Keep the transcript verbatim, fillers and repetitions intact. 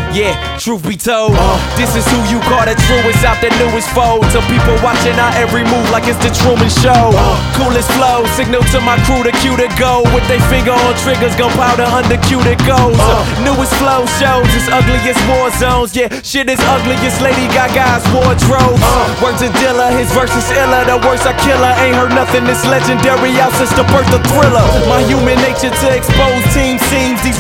Yeah, truth be told, uh, this is who you call the truest out the newest fold. To people watching our every move like it's the Truman Show. uh, Coolest flow, signal to my crew to cue to go. With they finger on triggers, gunpowder under cue that goes. uh, Newest flow shows, it's ugliest war zones. Yeah, shit is ugliest Lady Gaga's wardrobe. uh, Words of Dilla, his verses iller. The worst I kill her, ain't heard nothing this legendary out since the birth of Thriller. My human nature to expose team seams. These